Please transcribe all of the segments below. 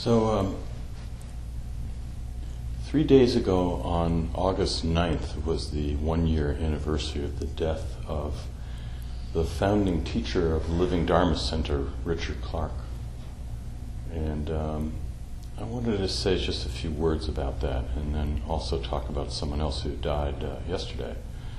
So, 3 days ago on August 9th was the 1-year anniversary of the death of the founding teacher of the Living Dharma Center, Richard Clark. And I wanted to say just a few words about that and then also talk about someone else who died yesterday.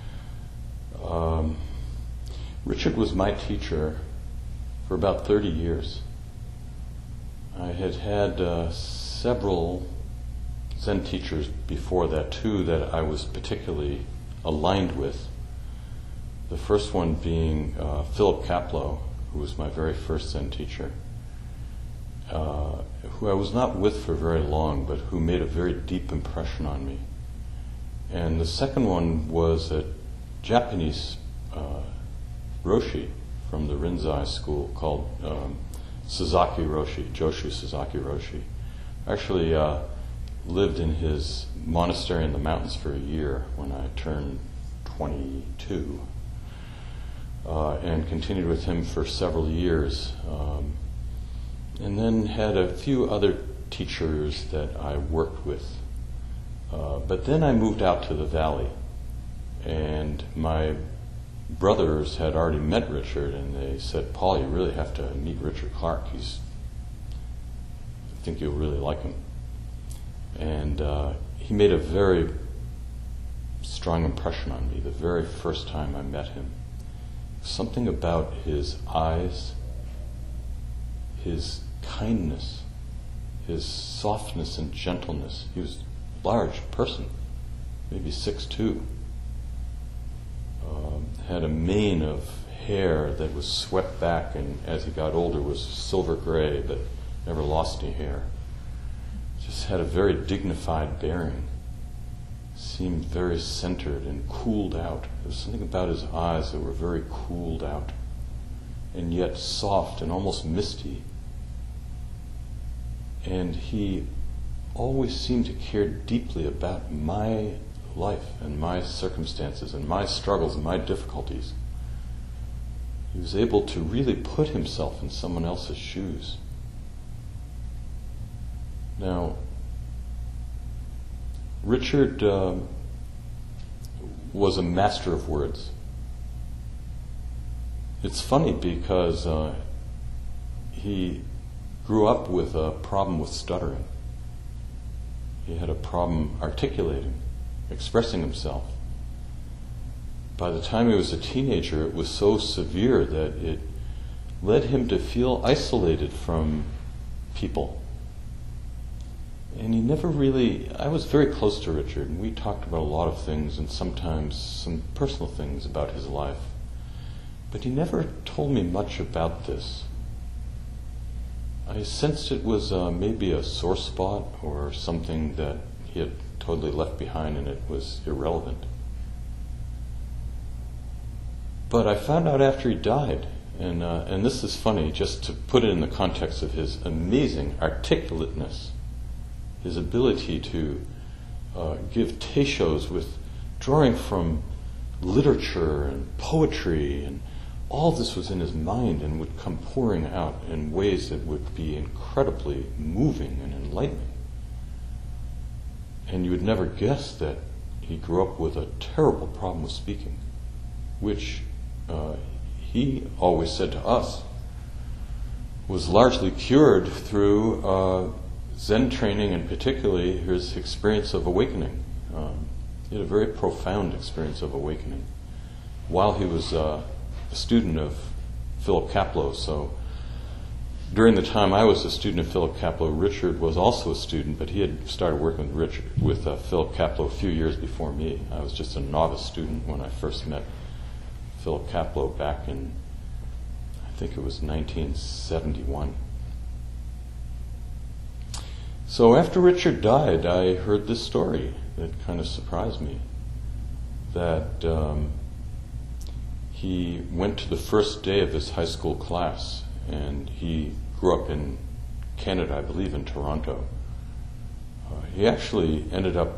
Richard was my teacher for about 30 years. I had had several Zen teachers before that, two that I was particularly aligned with. The first one being Philip Kapleau, who was my very first Zen teacher, who I was not with for very long, but who made a very deep impression on me. And the second one was a Japanese Roshi from the Rinzai school called Suzaki Roshi, Joshu Suzaki Roshi. I actually lived in his monastery in the mountains for a year when I turned 22, and continued with him for several years, and then had a few other teachers that I worked with. But then I moved out to the valley, and my brothers had already met Richard, and they said, "Paul, you really have to meet Richard Clark. I think you'll really like him." And he made a very strong impression on me the very first time I met him. Something about his eyes, his kindness, his softness and gentleness. He was a large person, maybe 6'2". Had a mane of hair that was swept back, and as he got older was silver gray, but never lost any hair. Just had a very dignified bearing. Seemed very centered and cooled out. There was something about his eyes that were very cooled out, and yet soft and almost misty. And he always seemed to care deeply about my life and my circumstances and my struggles and my difficulties. He was able to really put himself in someone else's shoes. Now, Richard was a master of words. It's funny because he grew up with a problem with stuttering. He had a problem articulating, expressing himself. By the time he was a teenager, it was so severe that it led him to feel isolated from people. And he never really, I was very close to Richard, and we talked about a lot of things, and sometimes some personal things about his life. But he never told me much about this. I sensed it was maybe a sore spot or something that he had totally left behind, and it was irrelevant. But I found out after he died, and this is funny, just to put it in the context of his amazing articulateness, his ability to give teishos with drawing from literature and poetry, and all this was in his mind and would come pouring out in ways that would be incredibly moving and enlightening. And you would never guess that he grew up with a terrible problem with speaking, which he always said to us was largely cured through Zen training, and particularly his experience of awakening. He had a very profound experience of awakening while he was a student of Philip Kapleau. So during the time I was a student of Philip Kapleau, Richard was also a student, but he had started working with Philip Kapleau a few years before me. I was just a novice student when I first met Philip Kapleau back in, I think it was 1971. So after Richard died, I heard this story that kind of surprised me, that he went to the first day of his high school class, and he grew up in Canada, I believe in Toronto. He actually ended up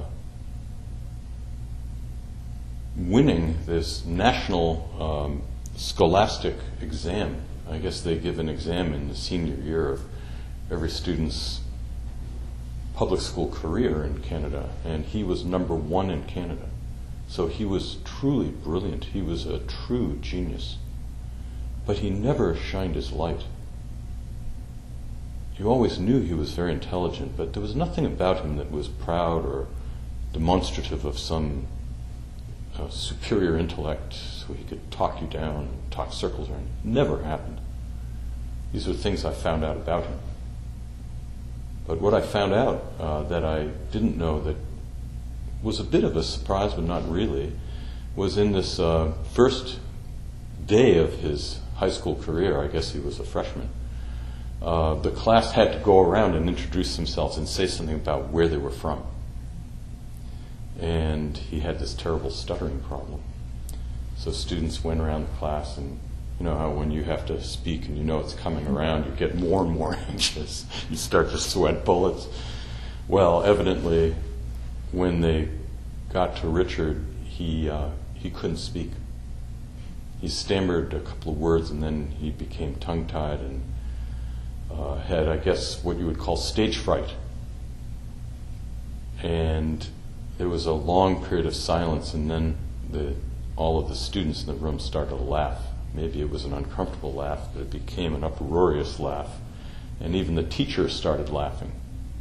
winning this national scholastic exam. I guess they give an exam in the senior year of every student's public school career in Canada, and he was number one in Canada. So he was truly brilliant. He was a true genius. But he never shined his light. You always knew he was very intelligent, but there was nothing about him that was proud or demonstrative of some superior intellect, so he could talk you down, talk circles around you. Never happened. These are things I found out about him. But what I found out that I didn't know, that was a bit of a surprise, but not really, was in this first day of his high school career. I guess he was a freshman. The class had to go around and introduce themselves and say something about where they were from. And he had this terrible stuttering problem. So students went around the class, and you know how when you have to speak and you know it's coming around, you get more and more anxious. You start to sweat bullets. Well, evidently, when they got to Richard, he couldn't speak. He stammered a couple of words, and then he became tongue-tied and had, I guess, what you would call stage fright. And there was a long period of silence, and then all of the students in the room started to laugh. Maybe it was an uncomfortable laugh, but it became an uproarious laugh. And even the teacher started laughing.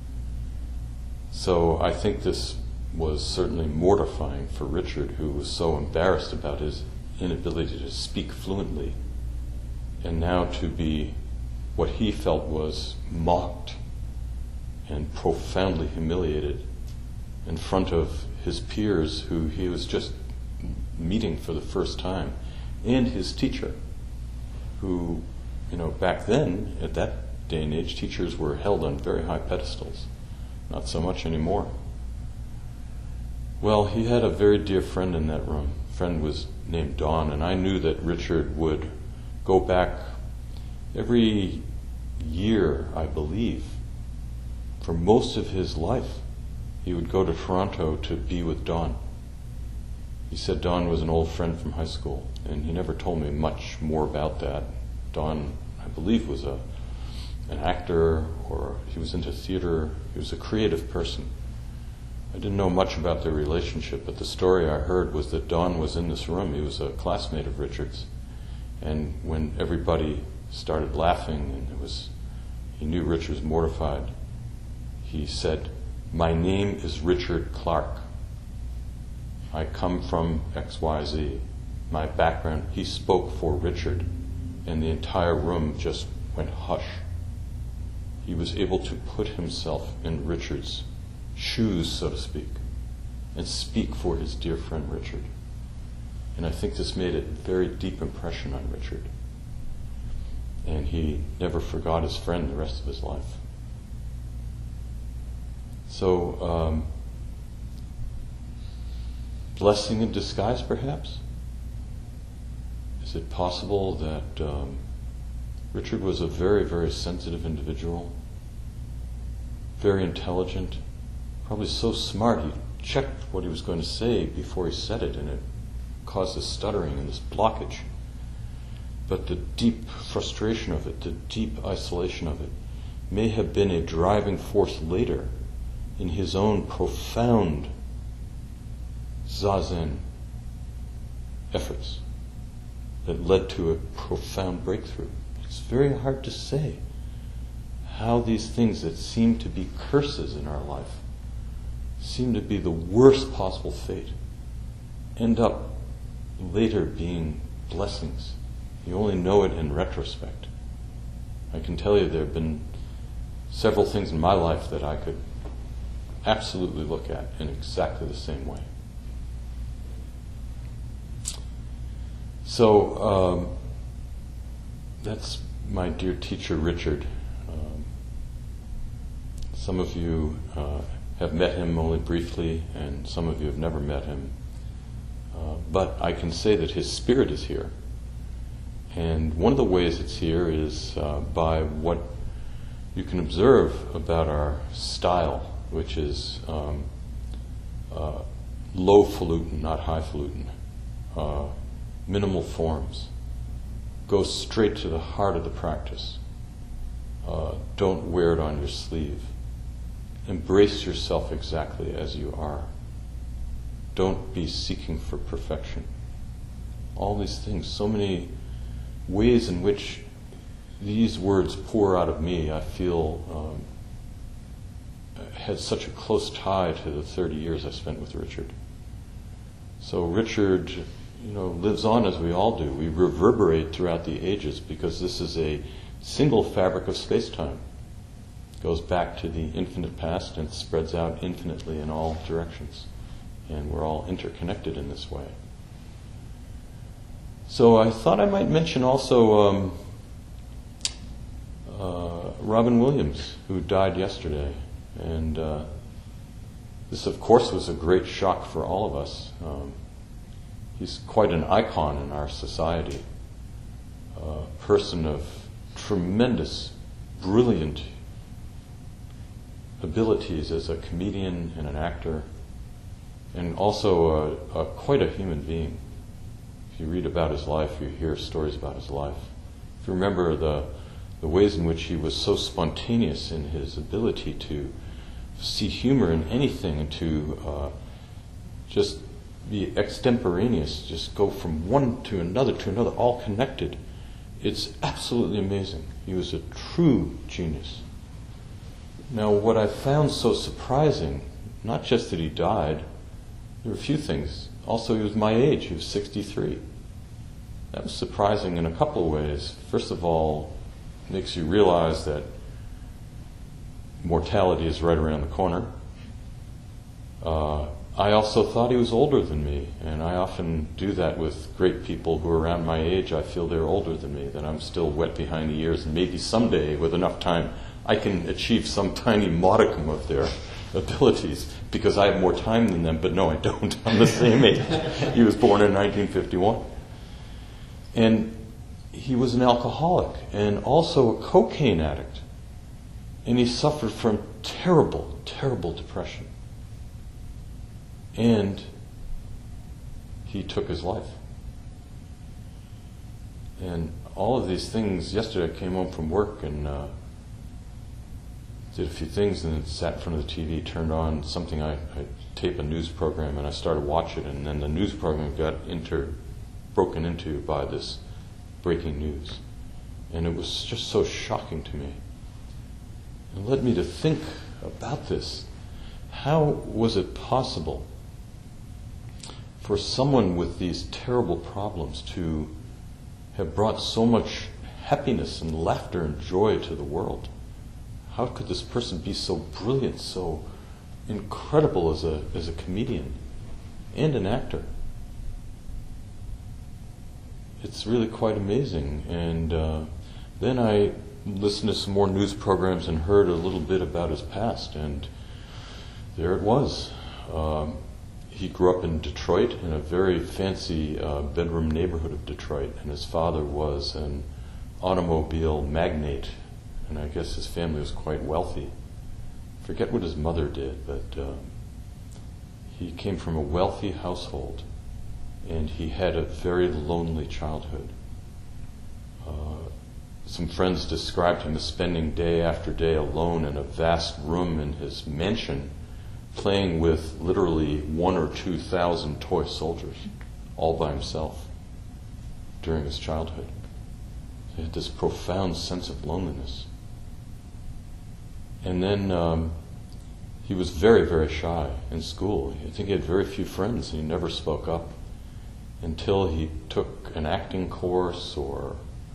So I think this was certainly mortifying for Richard, who was so embarrassed about his inability to speak fluently, and now to be what he felt was mocked and profoundly humiliated in front of his peers who he was just meeting for the first time, and his teacher, who, you know, back then, at that day and age, teachers were held on very high pedestals. Not so much anymore. Well, he had a very dear friend in that room. Friend was named Don, and I knew that Richard would go back every year, I believe, for most of his life. He would go to Toronto to be with Don. He said Don was an old friend from high school, and he never told me much more about that. Don, I believe, was an actor, or he was into theater. He was a creative person. I didn't know much about their relationship, but the story I heard was that Don was in this room. He was a classmate of Richard's. And when everybody started laughing, and he knew Richard was mortified, he said, "My name is Richard Clark. I come from XYZ. My background," he spoke for Richard, and the entire room just went hush. He was able to put himself in Richard's shoes, so to speak, and speak for his dear friend Richard. And I think this made a very deep impression on Richard. And he never forgot his friend the rest of his life. So, blessing in disguise, perhaps? Is it possible that Richard was a very, very sensitive individual, very intelligent, probably so smart he checked what he was going to say before he said it, and it caused this stuttering and this blockage. But the deep frustration of it, the deep isolation of it, may have been a driving force later in his own profound Zazen efforts that led to a profound breakthrough. It's very hard to say how these things that seem to be curses in our life, seem to be the worst possible fate, end up later being blessings. You only know it in retrospect. I can tell you there have been several things in my life that I could absolutely look at in exactly the same way. So that's my dear teacher Richard. Some of you have met him only briefly, and some of you have never met him. But I can say that his spirit is here. And one of the ways it's here is by what you can observe about our style, which is low-falutin, not highfalutin, minimal forms, goes straight to the heart of the practice. don't wear it on your sleeve. Embrace yourself exactly as you are. Don't be seeking for perfection. All these things, so many ways in which these words pour out of me, I feel had such a close tie to the 30 years I spent with Richard. So Richard, lives on as we all do. We reverberate throughout the ages because this is a single fabric of space-time. It goes back to the infinite past and spreads out infinitely in all directions. And we're all interconnected in this way. So I thought I might mention also Robin Williams, who died yesterday. And this, of course, was a great shock for all of us. He's quite an icon in our society, a person of tremendous, brilliant abilities as a comedian and an actor, and also quite a human being. If you read about his life, you hear stories about his life. If you remember the ways in which he was so spontaneous in his ability to see humor in anything and to just be extemporaneous, just go from one to another, all connected. It's absolutely amazing. He was a true genius. Now, what I found so surprising, not just that he died, there were a few things. Also, he was my age. He was 63. That was surprising in a couple of ways. First of all, it makes you realize that mortality is right around the corner. I also thought he was older than me, and I often do that with great people who are around my age. I feel they're older than me, that I'm still wet behind the ears, and maybe someday, with enough time, I can achieve some tiny modicum of their abilities, because I have more time than them, but no, I don't. I'm the same age. He was born in 1951. And he was an alcoholic, and also a cocaine addict. And he suffered from terrible, terrible depression. And he took his life. And all of these things, yesterday I came home from work and did a few things and then sat in front of the TV, turned on something, I tape a news program and I started watching it, and then the news program got broken into by this breaking news. And it was just so shocking to me. It led me to think about this. How was it possible for someone with these terrible problems to have brought so much happiness and laughter and joy to the world? How could this person be so brilliant, so incredible as a comedian and an actor? It's really quite amazing. And then I listened to some more news programs and heard a little bit about his past, and there it was. He grew up in Detroit, in a very fancy bedroom neighborhood of Detroit, and his father was an automobile magnate, and I guess his family was quite wealthy. I forget what his mother did, but he came from a wealthy household, and he had a very lonely childhood. Some friends described him as spending day after day alone in a vast room in his mansion, playing with literally 1,000 or 2,000 toy soldiers, all by himself, during his childhood. He had this profound sense of loneliness. And then he was very, very shy in school. I think he had very few friends, and he never spoke up until he took an acting course or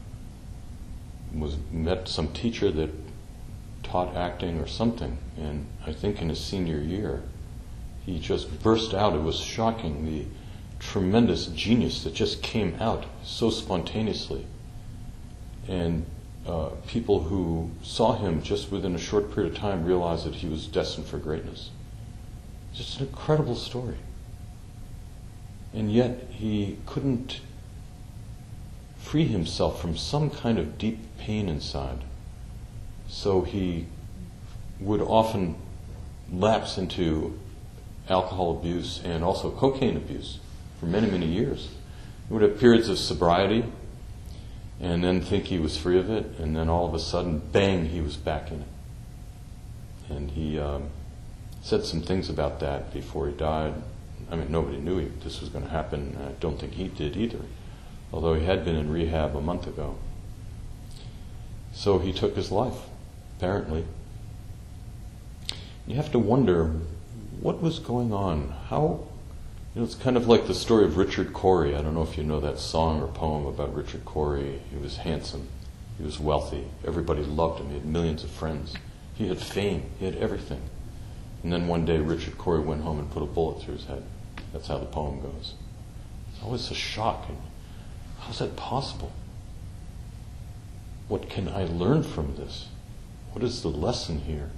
met some teacher that taught acting or something. And I think in his senior year, he just burst out. It was shocking, the tremendous genius that just came out so spontaneously. And people who saw him just within a short period of time realized that he was destined for greatness. Just an incredible story. And yet he couldn't free himself from some kind of deep pain inside. So he would often lapse into alcohol abuse and also cocaine abuse for many, many years. He would have periods of sobriety, and then think he was free of it, and then all of a sudden, bang, he was back in it. And he said some things about that before he died. I mean, nobody knew this was going to happen. I don't think he did either, although he had been in rehab a month ago. So he took his life, apparently. You have to wonder what was going on. How, it's kind of like the story of Richard Cory. I don't know if you know that song or poem about Richard Cory. He was handsome. He was wealthy. Everybody loved him. He had millions of friends. He had fame. He had everything. And then one day Richard Cory went home and put a bullet through his head. That's how the poem goes. It's always a shock. And how's that possible? What can I learn from this? What is the lesson here?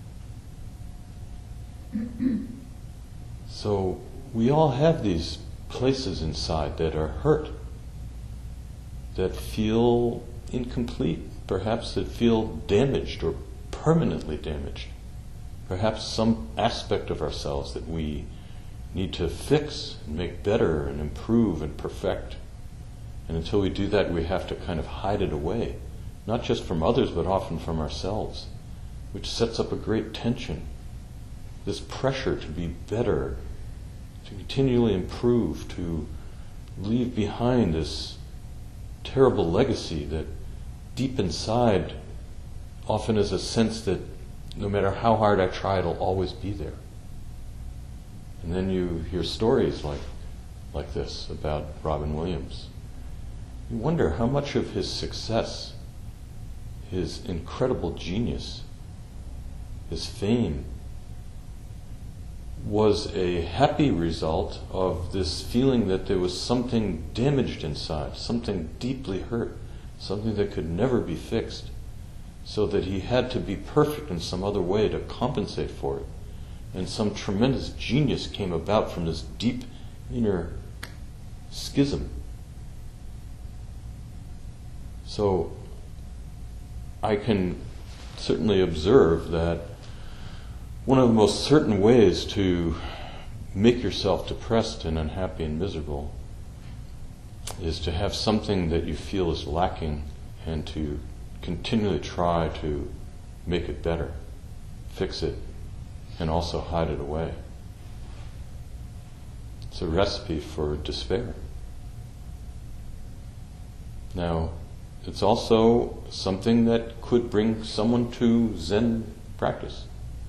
So we all have these places inside that are hurt, that feel incomplete, perhaps that feel damaged or permanently damaged. Perhaps some aspect of ourselves that we need to fix and make better and improve and perfect. And until we do that, we have to kind of hide it away, not just from others, but often from ourselves, which sets up a great tension. This pressure to be better, to continually improve, to leave behind this terrible legacy that deep inside often is a sense that no matter how hard I try, it'll always be there. And then you hear stories like this about Robin Williams. You wonder how much of his success, his incredible genius, his fame, was a happy result of this feeling that there was something damaged inside, something deeply hurt, something that could never be fixed, so that he had to be perfect in some other way to compensate for it. And some tremendous genius came about from this deep inner schism. So I can certainly observe that one of the most certain ways to make yourself depressed and unhappy and miserable is to have something that you feel is lacking and to continually try to make it better, fix it, and also hide it away. It's a recipe for despair. Now, it's also something that could bring someone to Zen practice.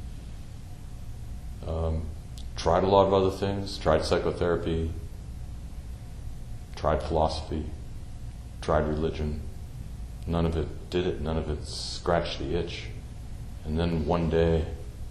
Tried a lot of other things, tried psychotherapy, tried philosophy, tried religion. None of it did it, none of it scratched the itch. And then one day,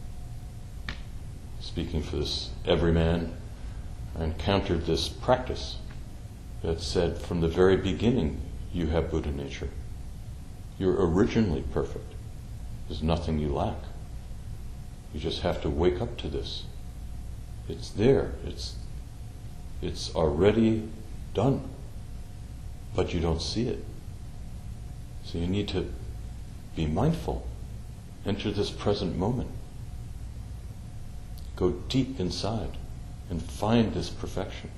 speaking for this everyman, I encountered this practice that said, from the very beginning, you have Buddha nature. You're originally perfect. There's nothing you lack. You just have to wake up to this. It's there. It's already done. But you don't see it. So you need to be mindful. Enter this present moment. Go deep inside and find this perfection.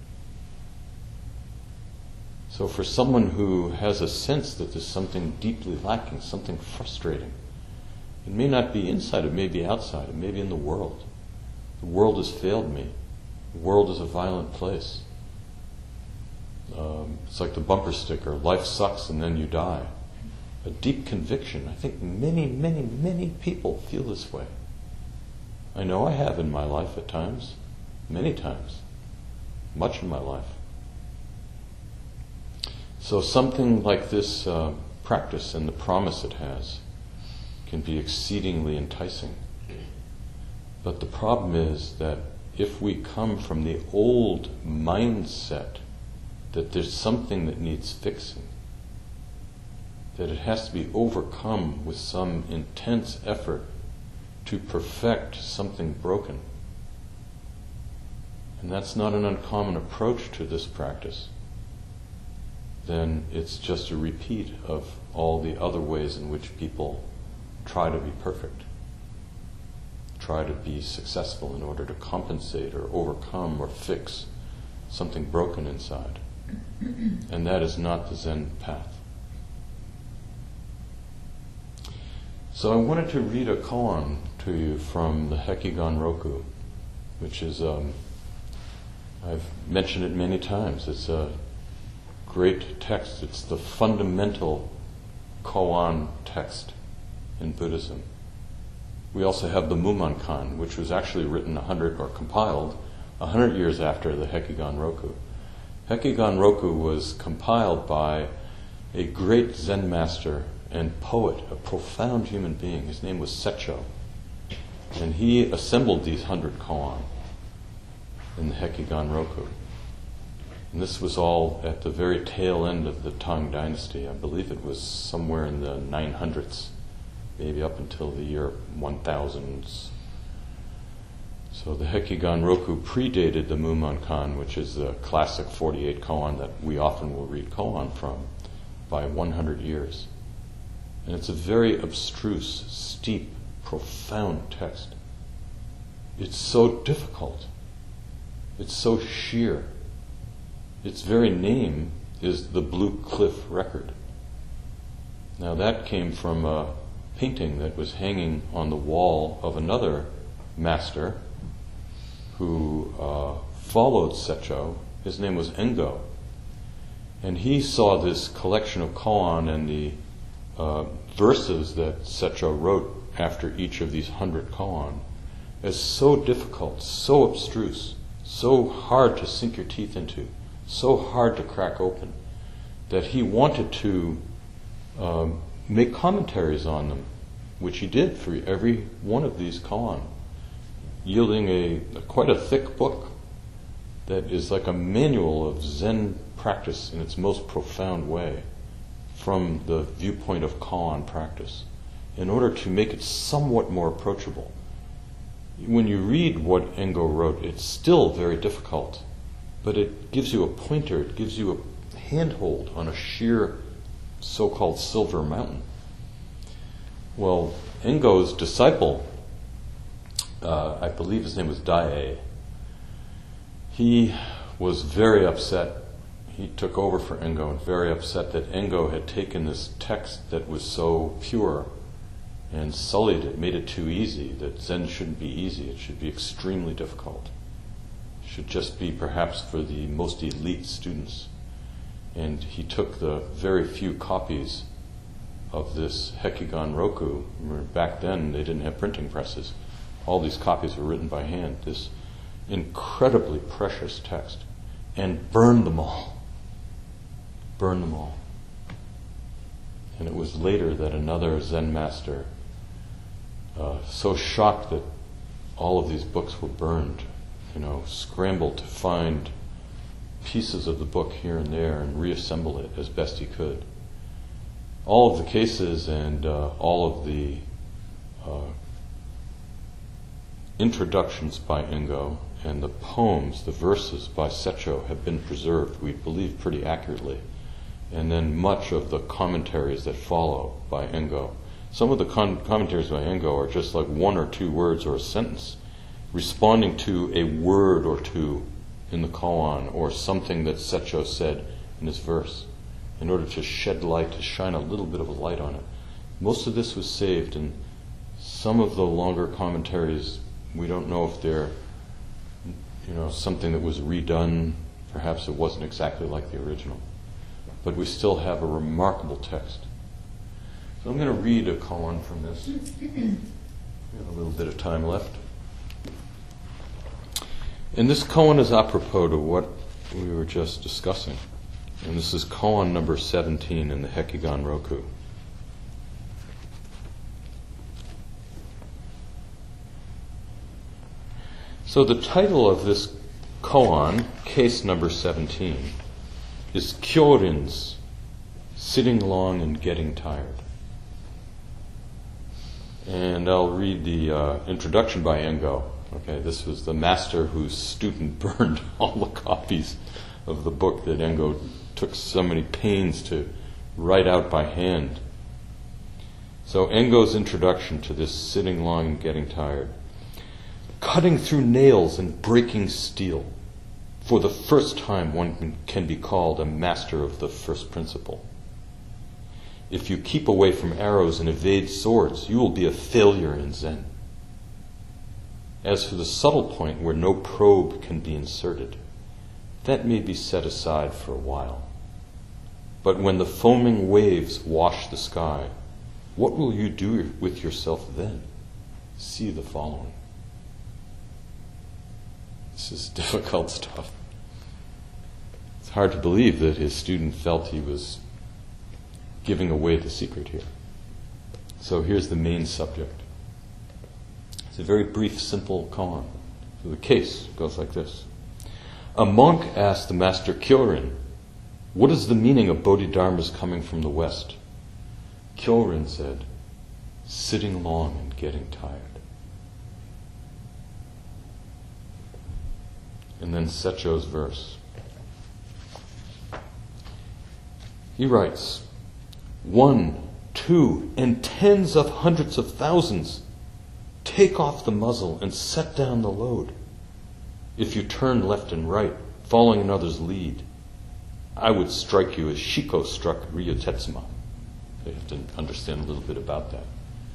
So for someone who has a sense that there's something deeply lacking, something frustrating, it may not be inside, it may be outside, it may be in the world. The world has failed me. The world is a violent place. It's like the bumper sticker, life sucks and then you die. A deep conviction. I think many, many, many people feel this way. I know I have in my life at times, many times, much in my life. So something like this practice and the promise it has can be exceedingly enticing. But the problem is that if we come from the old mindset that there's something that needs fixing, that it has to be overcome with some intense effort to perfect something broken, and that's not an uncommon approach to this practice, then it's just a repeat of all the other ways in which people try to be perfect, try to be successful in order to compensate or overcome or fix something broken inside. And that is not the Zen path. So I wanted to read a koan to you from the Hekigan Roku, which is, I've mentioned it many times. It's a great text. It's the fundamental koan text in Buddhism. We also have the Mumonkan, which was actually written compiled 100 years after the Hekigan Roku. Hekigan Roku was compiled by a great Zen master and poet, a profound human being. His name was Setcho. And he assembled these 100 koan in the Hekigan Roku. And this was all at the very tail end of the Tang Dynasty. I believe it was somewhere in the 900s, maybe up until the year 1000s. So the Hekigan Roku predated the Mumonkan, which is the classic 48 koan that we often will read koan from, by 100 years. And it's a very abstruse, steep, profound text. It's so difficult. It's so sheer. Its very name is the Blue Cliff Record. Now that came from a painting that was hanging on the wall of another master who followed Setcho. His name was Engo. And he saw this collection of koan and the verses that Setcho wrote after each of these 100 koan as so difficult, so abstruse, so hard to sink your teeth into, so hard to crack open, that he wanted to make commentaries on them, which he did for every one of these koan, yielding quite a thick book that is like a manual of Zen practice in its most profound way from the viewpoint of koan practice, in order to make it somewhat more approachable. When you read what Engo wrote, it's still very difficult, but it gives you a pointer, it gives you a handhold on a sheer so-called silver mountain. Well, Engo's disciple, I believe his name was Dae, he was very upset. He took over for Engo and very upset that Engo had taken this text that was so pure and sullied it, made it too easy, that Zen shouldn't be easy, it should be extremely difficult. It should just be perhaps for the most elite students. And he took the very few copies of this Hekigan Roku. Remember, back then they didn't have printing presses. All these copies were written by hand, this incredibly precious text, and burned them all. Burned them all. And it was later that another Zen master, so shocked that all of these books were burned, scrambled to find pieces of the book here and there and reassemble it as best he could. All of the cases and all of the introductions by Engo and the poems, the verses by Setcho have been preserved, we believe, pretty accurately. And then much of the commentaries that follow by Engo. Some of the commentaries by Engo are just like one or two words or a sentence, responding to a word or two in the koan or something that Setcho said in his verse, in order to shed light, to shine a little bit of a light on it. Most of this was saved, and some of the longer commentaries, we don't know if they're something that was redone. Perhaps it wasn't exactly like the original. But we still have a remarkable text. So I'm going to read a koan from this. We have a little bit of time left. And this koan is apropos to what we were just discussing. And this is koan number 17 in the Hekigan Roku. So the title of this koan, case number 17, is Kyorin's Sitting Long and Getting Tired. And I'll read the introduction by Engo. Okay, this was the master whose student burned all the copies of the book that Engo took so many pains to write out by hand. So Engo's introduction to this Sitting Long and Getting Tired. Cutting through nails and breaking steel. For the first time one can be called a master of the first principle. If you keep away from arrows and evade swords, you will be a failure in Zen. As for the subtle point where no probe can be inserted, that may be set aside for a while. But when the foaming waves wash the sky, what will you do with yourself then? See the following. This is difficult stuff. It's hard to believe that his student felt he was giving away the secret here. So here's the main subject. It's a very brief, simple koan. So the case goes like this. A monk asked the master Kyorin, "What is the meaning of Bodhidharmas coming from the West?" Kyorin said, "Sitting long and getting tired." And then Secho's verse. He writes, 1, 2, and tens of hundreds of thousands, take off the muzzle and set down the load. If you turn left and right, following another's lead, I would strike you as Shiko struck Ryutetsuma. You have to understand a little bit about that.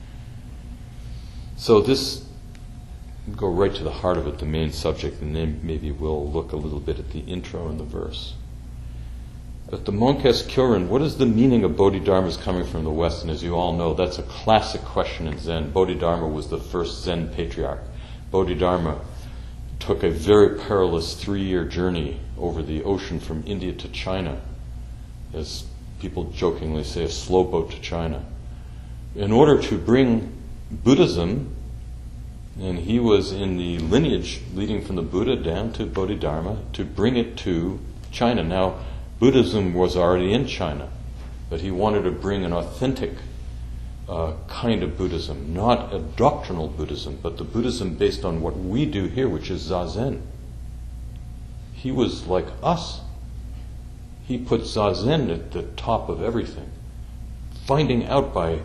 So this, go right to the heart of it, the main subject, and then maybe we'll look a little bit at the intro and the verse. But the monk asked Kyorin, what is the meaning of Bodhidharmas coming from the West? And as you all know, that's a classic question in Zen. Bodhidharma was the first Zen patriarch. Bodhidharma took a very perilous 3-year journey over the ocean from India to China, as people jokingly say, a slow boat to China, in order to bring Buddhism, and he was in the lineage leading from the Buddha down to Bodhidharma, to bring it to China. Now, Buddhism was already in China, but he wanted to bring an authentic kind of Buddhism, not a doctrinal Buddhism, but the Buddhism based on what we do here, which is Zazen. He was like us. He put Zazen at the top of everything, finding out by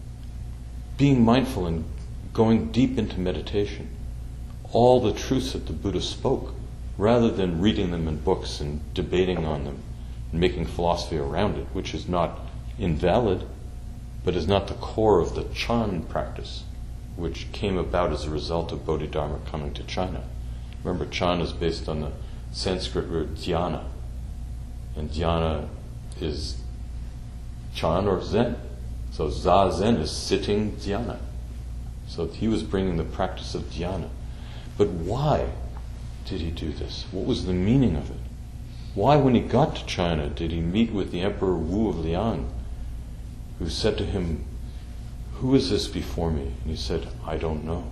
being mindful and going deep into meditation all the truths that the Buddha spoke, rather than reading them in books and debating on them and making philosophy around it, which is not invalid, but is not the core of the Chan practice, which came about as a result of Bodhidharma coming to China. Remember, Chan is based on the Sanskrit word dhyana, and dhyana is Chan or Zen. So Zazen is sitting dhyana. So he was bringing the practice of dhyana. But why did he do this? What was the meaning of it? Why, when he got to China, did he meet with the Emperor Wu of Liang, who said to him, "Who is this before me?" And he said, "I don't know."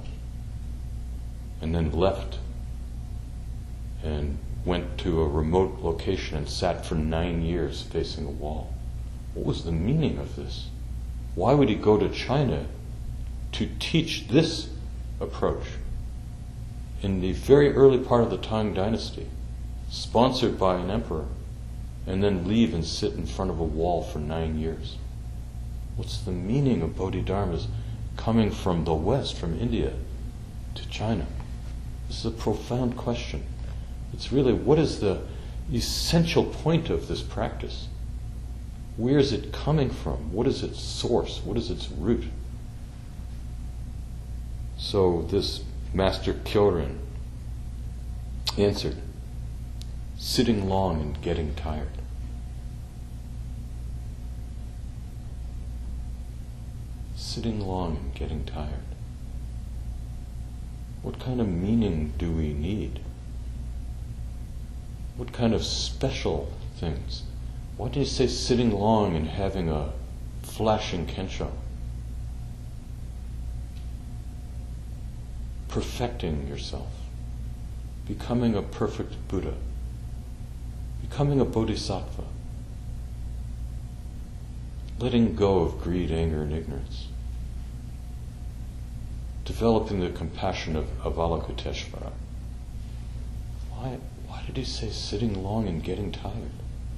And then left and went to a remote location and sat for 9 years facing a wall. What was the meaning of this? Why would he go to China to teach this approach in the very early part of the Tang Dynasty, sponsored by an emperor, and then leave and sit in front of a wall for 9 years? What's the meaning of Bodhidharmas coming from the West, from India to China? This is a profound question. It's really, what is the essential point of this practice? Where is it coming from? What is its source? What is its root? So this Master Kyorin answered, sitting long and getting tired. Sitting long and getting tired. What kind of meaning do we need? What kind of special things? Why do you say sitting long and having a flashing kensho? Perfecting yourself, becoming a perfect Buddha, becoming a bodhisattva, letting go of greed, anger, and ignorance, developing the compassion of Avalokiteshvara. Why did he say sitting long and getting tired?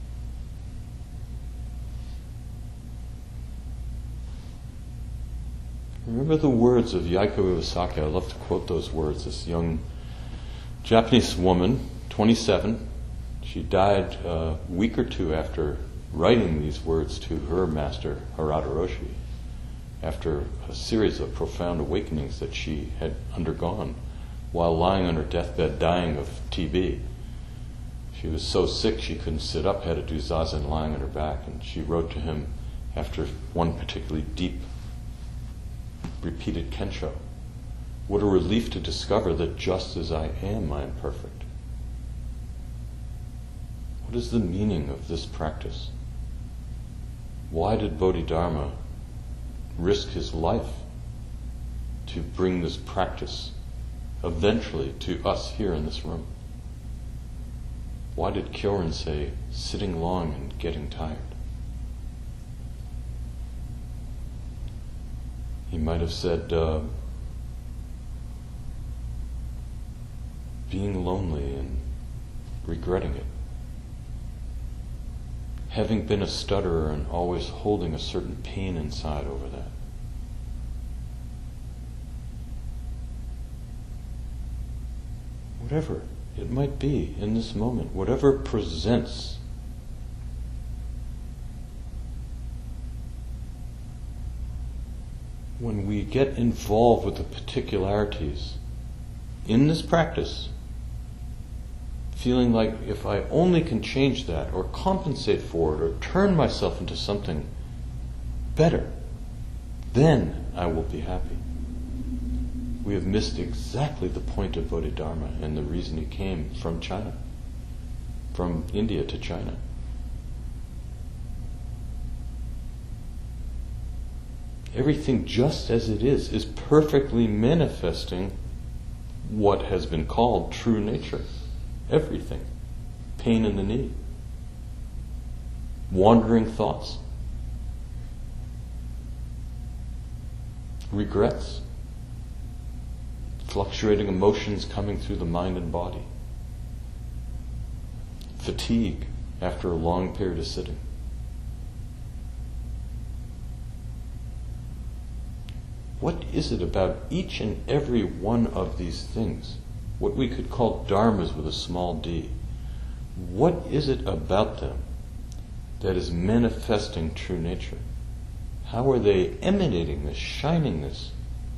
Remember the words of Yaiko Iwasaki. I love to quote those words. This young Japanese woman, 27, she died a week or two after writing these words to her master, Harada Roshi, after a series of profound awakenings that she had undergone while lying on her deathbed dying of TB. She was so sick she couldn't sit up, had to do zazen lying on her back, and she wrote to him after one particularly deep, repeated kensho. What a relief to discover that just as I am perfect. What is the meaning of this practice? Why did Bodhidharma risk his life to bring this practice eventually to us here in this room? Why did Kyorin say, sitting long and getting tired? He might have said, being lonely and regretting it. Having been a stutterer and always holding a certain pain inside over that. Whatever it might be in this moment, whatever presents. When we get involved with the particularities in this practice, feeling like if I only can change that or compensate for it or turn myself into something better, then I will be happy. We have missed exactly the point of Bodhidharma and the reason he came from China, from India to China. Everything just as it is perfectly manifesting what has been called true nature. Everything. Pain in the knee. Wandering thoughts. Regrets. Fluctuating emotions coming through the mind and body. Fatigue after a long period of sitting. What is it about each and every one of these things, what we could call dharmas with a small d, what is it about them that is manifesting true nature? How are they emanating this, shining this?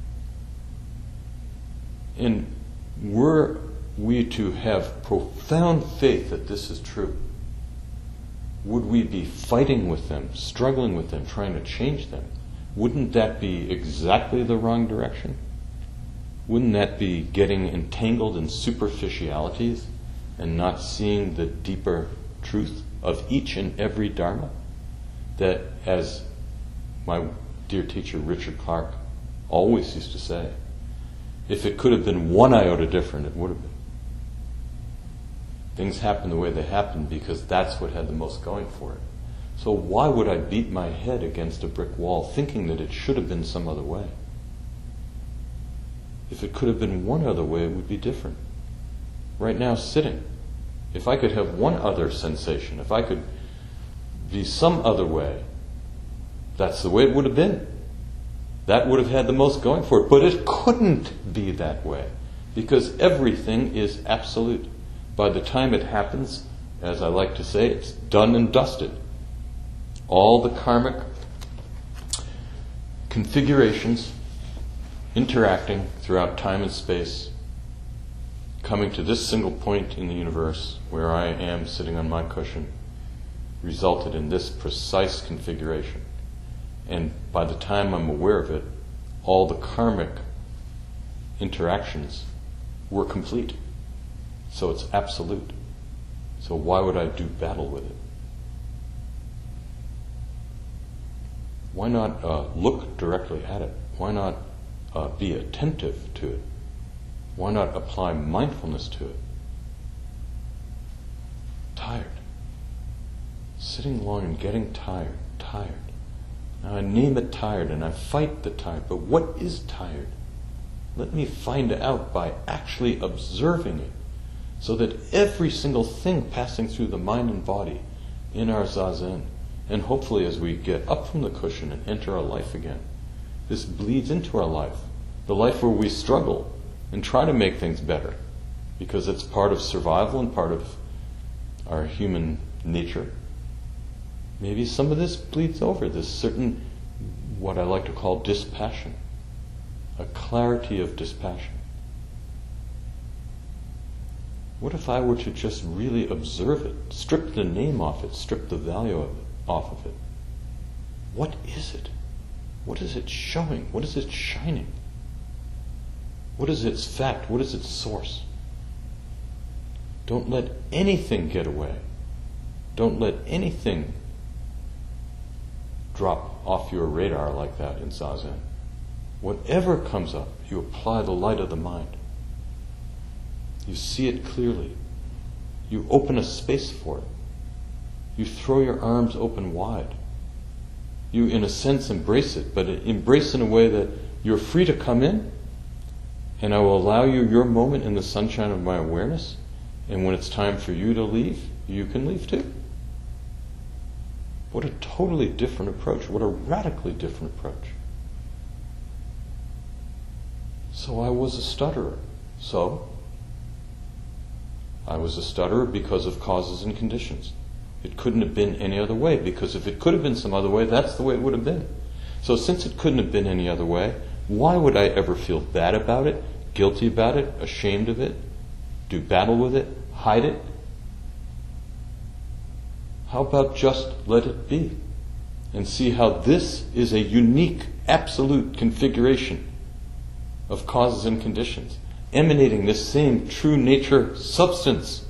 And were we to have profound faith that this is true, would we be fighting with them, struggling with them, trying to change them? Wouldn't that be exactly the wrong direction? Wouldn't that be getting entangled in superficialities and not seeing the deeper truth of each and every dharma? That, as my dear teacher Richard Clark always used to say, if it could have been one iota different, it would have been. Things happen the way they happen because that's what had the most going for it. So why would I beat my head against a brick wall thinking that it should have been some other way? If it could have been one other way, it would be different. Right now, sitting, if I could have one other sensation, if I could be some other way, that's the way it would have been. That would have had the most going for it. But it couldn't be that way because everything is absolute. By the time it happens, as I like to say, it's done and dusted. All the karmic configurations interacting throughout time and space, coming to this single point in the universe where I am sitting on my cushion, resulted in this precise configuration. And by the time I'm aware of it, all the karmic interactions were complete. So it's absolute. So why would I do battle with it? Why not look directly at it? Why not be attentive to it? Why not apply mindfulness to it? Tired. Sitting long and getting tired. Now I name it tired and I fight the tired, but what is tired? Let me find out by actually observing it, so that every single thing passing through the mind and body in our zazen, and hopefully as we get up from the cushion and enter our life again, this bleeds into our life, the life where we struggle and try to make things better, because it's part of survival and part of our human nature. maybe some of this bleeds over, this certain, what I like to call dispassion, a clarity of dispassion. What if I were to just really observe it, strip the name off it, strip the value of it, off of it? What is it? What is it showing? What is it shining? What is its fact? What is its source? Don't let anything get away. Don't let anything drop off your radar like that in Zazen. Whatever comes up, you apply the light of the mind. You see it clearly. You open a space for it. You throw your arms open wide. You, in a sense, embrace it, but embrace in a way that you're free to come in, and I will allow you your moment in the sunshine of my awareness, and when it's time for you to leave, you can leave too. What a totally different approach. What a radically different approach. So I was a stutterer. So I was a stutterer because of causes and conditions. It couldn't have been any other way, because if it could have been some other way, that's the way it would have been. So since it couldn't have been any other way, why would I ever feel bad about it, guilty about it, ashamed of it, do battle with it, hide it? How about just let it be and see how this is a unique, absolute configuration of causes and conditions, emanating this same true nature substance,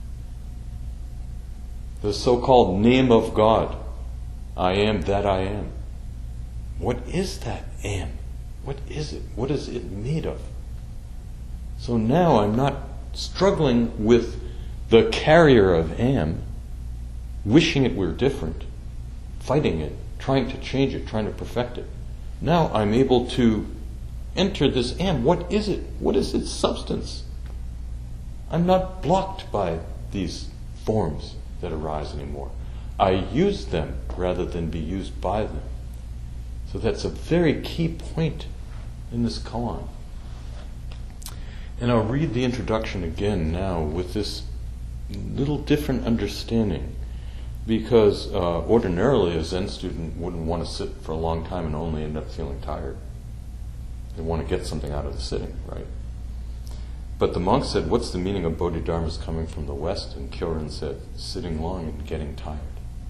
the so-called name of God. I am that I am. What is that am? What is it? What is it made of? So now I'm not struggling with the carrier of am, wishing it were different, fighting it, trying to change it, trying to perfect it. Now I'm able to enter this am. What is it? What is its substance? I'm not blocked by these forms that arise anymore. I use them rather than be used by them. So that's a very key point in this koan. And I'll read the introduction again now with this little different understanding, because ordinarily a Zen student wouldn't want to sit for a long time and only end up feeling tired. They want to get something out of the sitting, right? But the monk said, what's the meaning of Bodhidharmas coming from the West? And Kyorin said, sitting long and getting tired.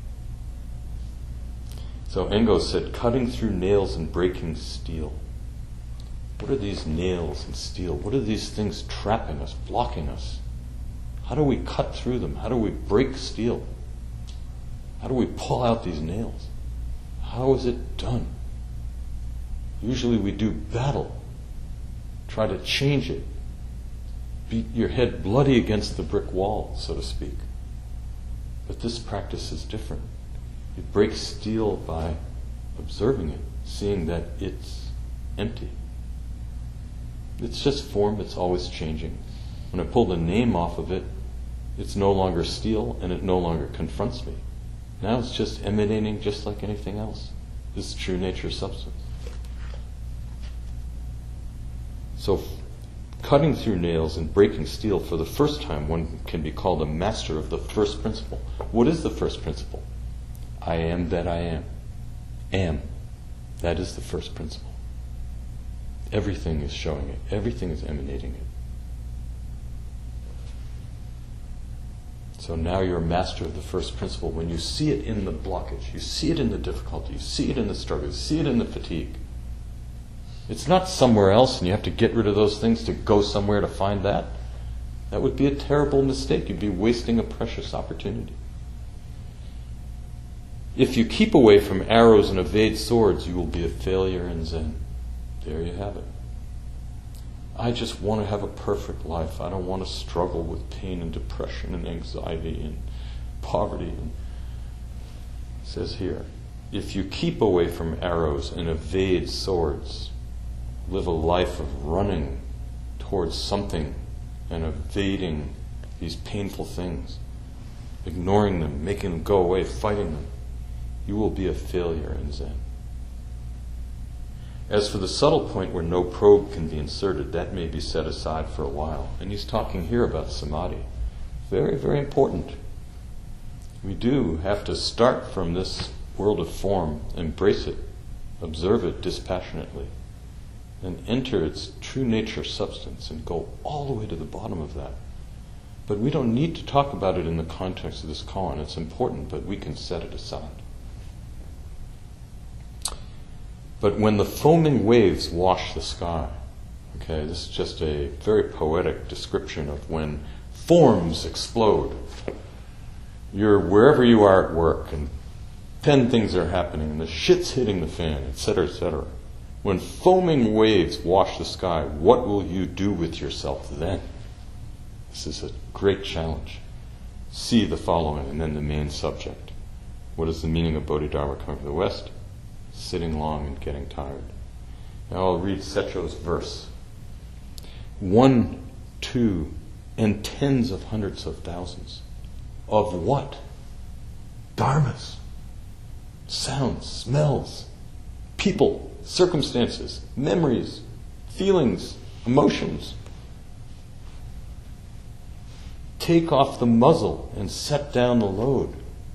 So Engo said, cutting through nails and breaking steel. What are these nails and steel? What are these things trapping us, blocking us? How do we cut through them? How do we break steel? How do we pull out these nails? How is it done? Usually we do battle, try to change it, beat your head bloody against the brick wall, so to speak. But this practice is different. You break steel by observing it, seeing that it's empty. It's just form, it's always changing. When I pull the name off of it, it's no longer steel and it no longer confronts me. Now it's just emanating just like anything else. This true nature substance. So cutting through nails and breaking steel, for the first time one can be called a master of the first principle. What is the first principle? I am that I am. Am. That is the first principle. Everything is showing it. Everything is emanating it. So now you're a master of the first principle. When you see it in the blockage, you see it in the difficulty, you see it in the struggle, you see it in the fatigue. It's not somewhere else and you have to get rid of those things to go somewhere to find that. That would be a terrible mistake. You'd be wasting a precious opportunity. If you keep away from arrows and evade swords, you will be a failure in Zen. There you have it. I just want to have a perfect life. I don't want to struggle with pain and depression and anxiety and poverty. And it says here, if you keep away from arrows and evade swords, live a life of running towards something and evading these painful things, ignoring them, making them go away, fighting them, you will be a failure in Zen. As for the subtle point where no probe can be inserted, that may be set aside for a while. And he's talking here about samadhi. Very, very important. We do have to start from this world of form, embrace it, observe it dispassionately, and enter its true nature substance and go all the way to the bottom of that. But we don't need to talk about it in the context of this koan. It's important, but we can set it aside. But when the foaming waves wash the sky, okay, this is just a very poetic description of when forms explode. You're wherever you are at work, and 10 things are happening, and the shit's hitting the fan, etc., etc. When foaming waves wash the sky, what will you do with yourself then? This is a great challenge. See the following, and then the main subject. What is the meaning of Bodhidharma coming from the West? Sitting long and getting tired. Now I'll read Secho's verse. 1, 2, and tens of hundreds of thousands. Of what? Dharmas. Sounds, smells, people, circumstances, memories, feelings, emotions. Take off the muzzle and set down the load.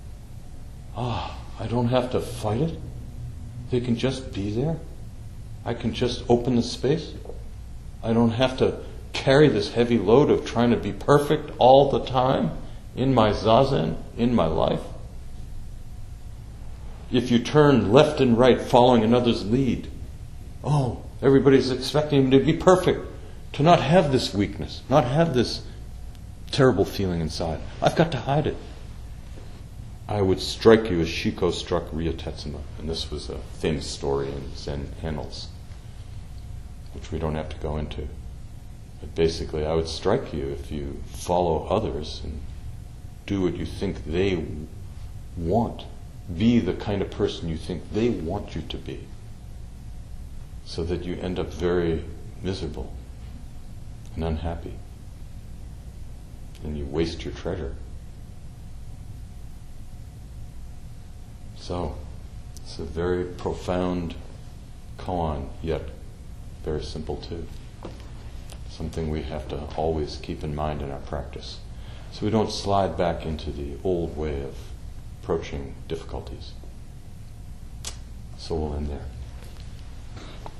I don't have to fight it. They can just be there. I can just open the space. I don't have to carry this heavy load of trying to be perfect all the time in my zazen, in my life. If you turn left and right following another's lead, everybody's expecting him to be perfect, to not have this weakness, not have this terrible feeling inside. I've got to hide it. I would strike you as Shiko struck Ryotetsuma, and this was a famous story in Zen annals, which we don't have to go into. But basically, I would strike you if you follow others and do what you think they want. Be the kind of person you think they want you to be, so that you end up very miserable and unhappy, and you waste your treasure. So, it's a very profound koan, yet very simple too. Something we have to always keep in mind in our practice, so we don't slide back into the old way of approaching difficulties. So we'll end there.